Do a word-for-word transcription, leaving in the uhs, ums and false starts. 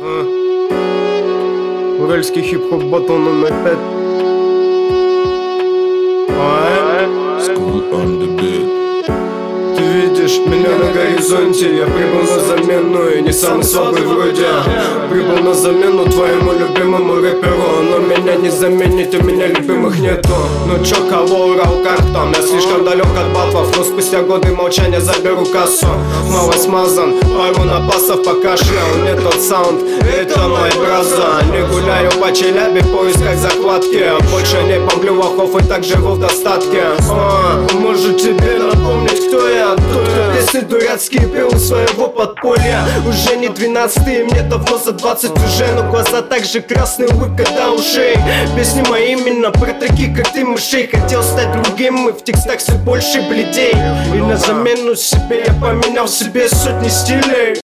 Уральский хип-хоп батл номер пять. School on the beat. Ты видишь меня на горизонте, я прибыл на замену и не самый слабый вроде. Прибыл на замену твоему любимому рэперу, но меня не заменить, у меня любимых нету. Ну чё, кого урал картом? Я слишком далек от батлов, но спустя годы молчания заберу кассу. Мало смазан, пару напасов покашлял, не тот саунд, это мой браза. Не гуляю по Челябе в поисках закладки, больше не помню лохов и так живу в достатке. О, может тебе напомнить, кто я? Тот, кто песни дурацкие пел у своего подполья. Уже не двенадцатый, мне давно за двадцать уже, но глаза так же красные, улыбка до ушей. Песни мои именно про таких, как ты, мышей. Хотел стать другим, и в текстах все больше бледей. И на замену себе я поменял себе сотни стилей.